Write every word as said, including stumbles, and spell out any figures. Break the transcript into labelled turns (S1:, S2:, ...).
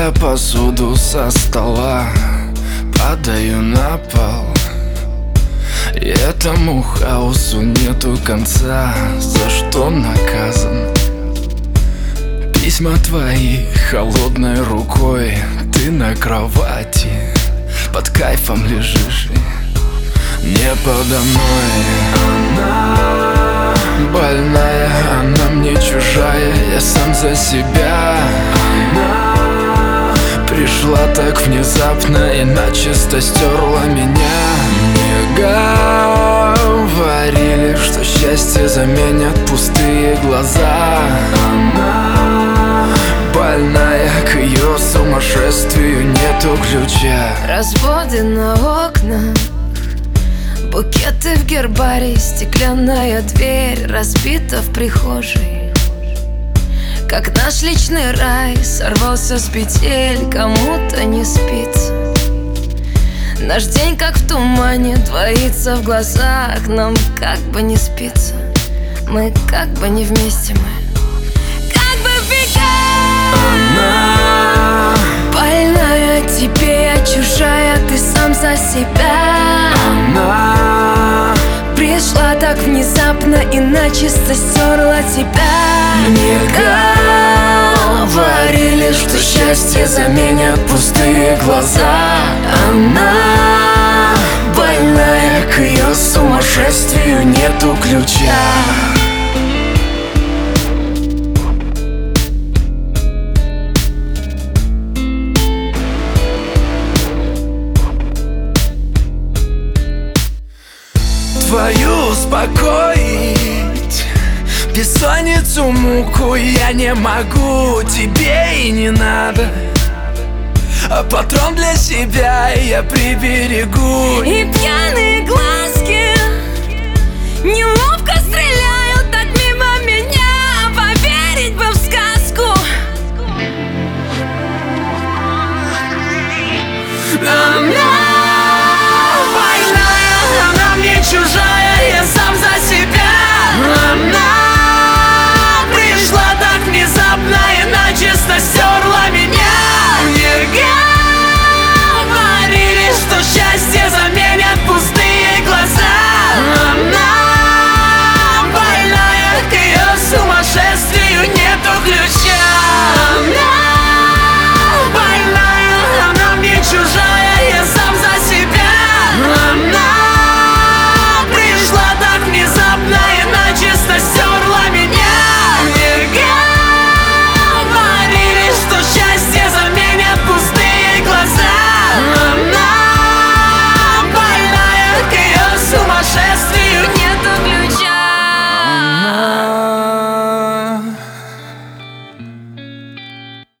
S1: Собирая посуду со стола, падаю на пол. И этому хаосу нету конца. За что наказан? Письма твои холодной рукой. Ты на кровати под кайфом лежишь. Не подо мной. Она больная, она мне чужая. Я сам за себя. Она пришла так внезапно и начисто стерла меня. Мне говорили, что счастье заменят пустые глаза. Она больная, к ее сумасшествию нету ключа.
S2: Разводы на окна, букеты в гербарии, стеклянная дверь разбита в прихожей. Как наш личный рай сорвался с петель, кому-то не спится. Наш день как в тумане двоится в глазах. Нам как бы не спится, мы как бы не вместе, мы как бы в бегах.
S1: Она
S2: больная, тебе я чужая, ты сам за себя.
S1: Она
S2: пришла так внезапно и начисто стерла тебя.
S1: мне говорили, что счастье заменят пустые глаза. Она больная, к ее сумасшествию нету ключа. Твою успокоить бессонницу, муку я не могу, тебе и не надо. А патрон для себя я приберегу.
S2: И пьяные глазки не